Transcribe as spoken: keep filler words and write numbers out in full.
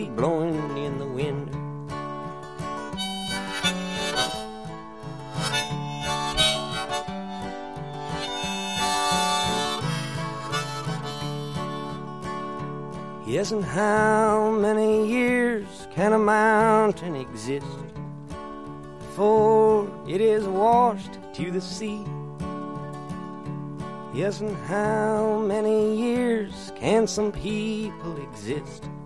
blowing in the wind. Yes, and how many years can a mountain exist before it is washed to the sea? Yes, and how many years can some people exist